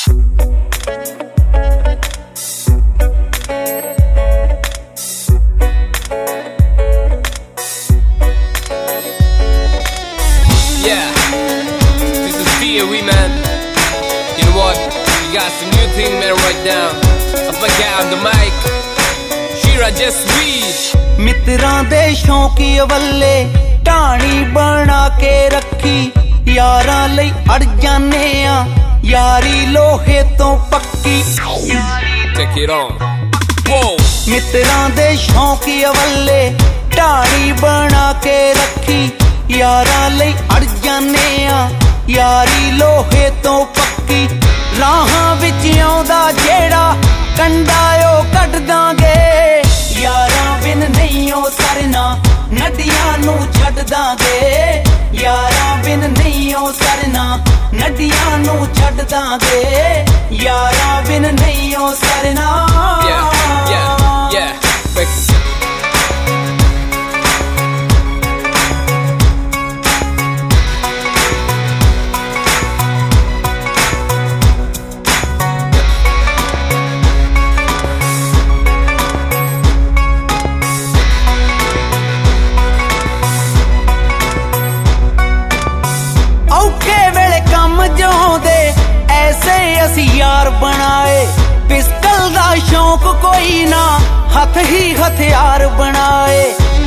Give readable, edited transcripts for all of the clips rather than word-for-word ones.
Yeah, this is P.O.E. man. You know what? We got some new thing, man, right now. Up again on the mic. Shira just sweet. मित्रां दे शौकी अवल्ले ढाणी बना के रखी यारां लई अड़ जाने आ यारी लोहे तो पक्की Take it on. Whoa. मित्रां दे शौकी अवल्ले ढाणी बना के रखी यारां लई अड़ जाने आ यारी लोहे तो पक्की राहां विच आउंदा जेड़ा कंडा ओ कट दांगे यारां बिन नहीं ओ सरना नदियां नू छड्ड दांगे यारां बिन नहीं ओ सरना नदियां नू छड्ड दांगे यारां बिन नहीं ओ सरना Yeah. ऐसे असी यार बनाए पिस्टल दा शौक कोई ना हथ ही हथियार बनाए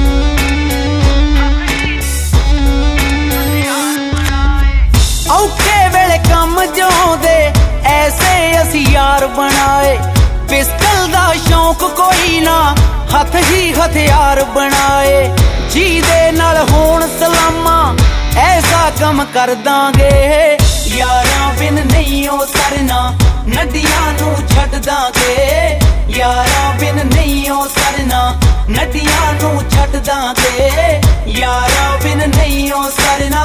औखे वेले कम जोंदे ऐसे असी यार बनाए पिस्टल दा शौक कोई ना हथ ही हथियार बनाए जी दे नाल होण सलामा ऐसा कम कर दांगे यारां बिन नहीं ओ सरना नदियां नू छड्ड दांगे यारां बिन नहीं ओ सरना नदियां नू छड्ड दांगे यारां बिन नहीं ओ सरना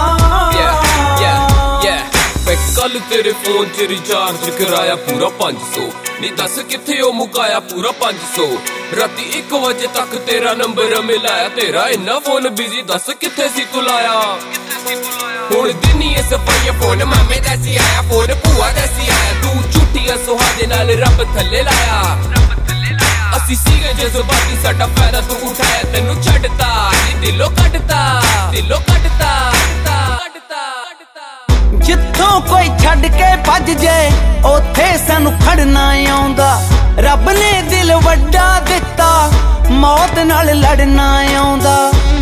कल तेरे फोन च रिचार्ज कराया पूरा 500 नी दस किथे ओ मुकाया पूरा 500 राती 1 बजे तक तेरा नंबर मिलाया तेरा इन्ना फोन बिजी दस किथे सी तू लाया हुण दिनी ए सफाई फोन मामे दा सी आया फोन भूआ दा सी आया तू झूठियां सुहादे नाल रब थल्ले लाया असी सीगे जज्बाती साडा फायदा तू उठाया तेनू छड्डता दिलों कड्डता जिथों कोई छड्ड के भज जाए ओथे सानू खड़ना आउंदा रब ने दिल वड्डा दिता मौत नाल लड़ना आउंदा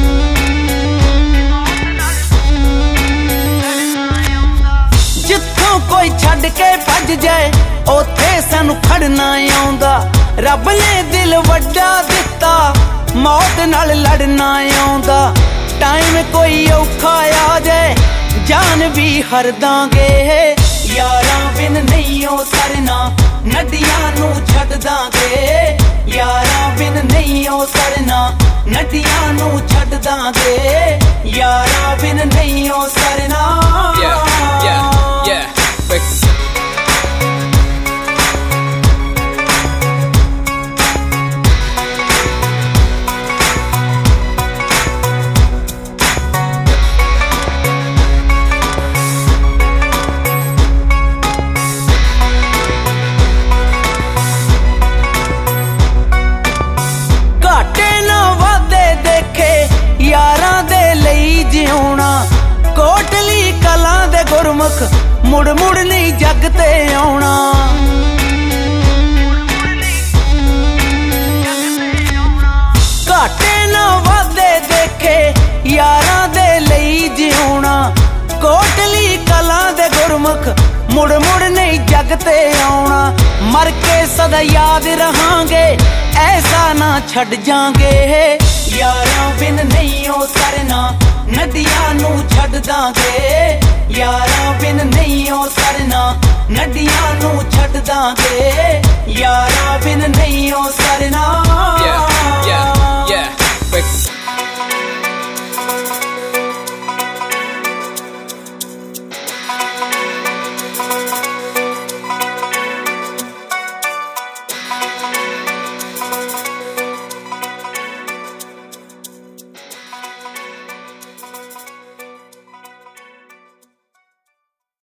जिथों कोई छड्ड के भज जाए ओथे सानू खड़ना आउंदा रब ने दिल वड्डा दिता मौत नाल लड़ना आउंदा टाइम कोई औखा आ जाए जान भी हर दांगे यारां बिन नहीं ओ सरना नदियां नू छड्ड दांगे यारां बिन नहीं ओ सरना नदियां नू छड्ड दांगे यारां बिन नहीं ओ सरना कोटली कलां दे गुरमुख मुड़ मुड़ नहीं जग ते आउणा घाटे ना वादे देखे यारां दे लई जिउणा कोटली कलां दे गुरमुख मुड़ मुड़ नहीं जग ते आउणा मर के सदा याद रहांगे ऐसा ना छड्ड जांगे यारां बिन नहीं ओ सरना नदियां नू छड्ड दांगे यारां बिन नहीं ओ सरना नदियां नू छड्ड दांगे यारां बिन नहीं ओ सरना